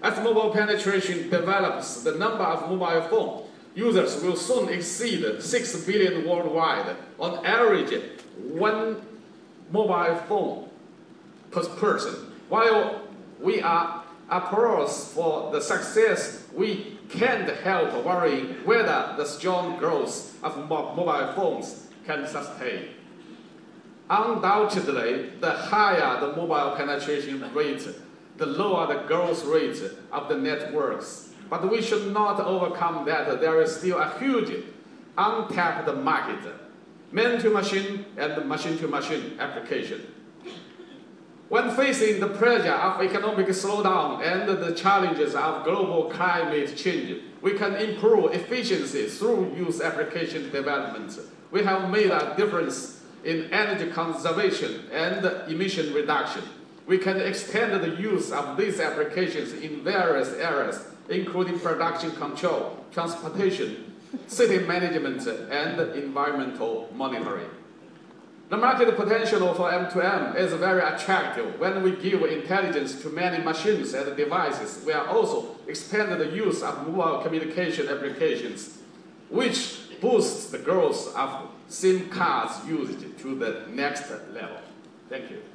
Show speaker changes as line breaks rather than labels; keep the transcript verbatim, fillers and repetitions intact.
As mobile penetration develops, the number of mobile phone users will soon exceed six billion worldwide. On average, one mobile phone per person. While we are applause for the success, we can't help worrying whether the strong growth of mobile phones can sustain. Undoubtedly, the higher the mobile penetration rate, the lower the growth rate of the networks. But we should not overcome that. There is still a huge untapped market, man-to-machine and machine-to-machine application. When facing the pressure of economic slowdown and the challenges of global climate change, we can improve efficiency through use application development. We have made a difference in energy conservation and emission reduction. We can extend the use of these applications in various areas, including production control, transportation, city management, and environmental monitoring. The market potential for M two M is very attractive. When we give intelligence to many machines and devices, we are also expanding the use of mobile communication applications, which boosts the growth of SIM cards usage to the next level. Thank you.